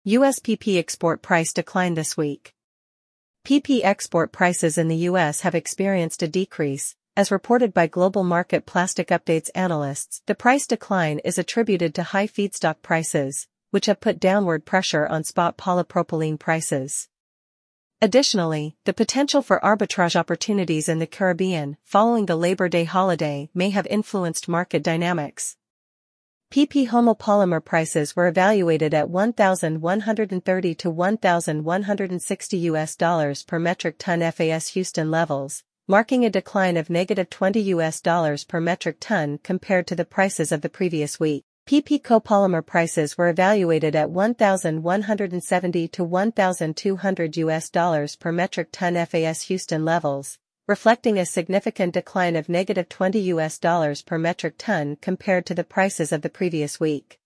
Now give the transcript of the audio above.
U.S. PP export price decline this week. PP export prices in the U.S. have experienced a decrease, as reported by Global Market Plastic Updates analysts. The price decline is attributed to high feedstock prices, which have put downward pressure on spot polypropylene prices. Additionally, the potential for arbitrage opportunities in the Caribbean following the Labor Day holiday may have influenced market dynamics. PP homopolymer prices were evaluated at $1,130 to $1,160 per metric ton FAS Houston levels, marking a decline of -$20 per metric ton compared to the prices of the previous week. PP copolymer prices were evaluated at $1,170 to $1,200 per metric ton FAS Houston levels, reflecting a significant decline of -$20 per metric ton compared to the prices of the previous week.